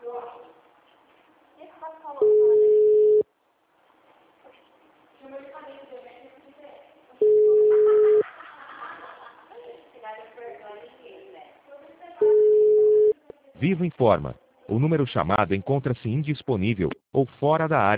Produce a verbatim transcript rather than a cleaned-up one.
Vivo informa. O número chamado encontra-se indisponível ou fora da área.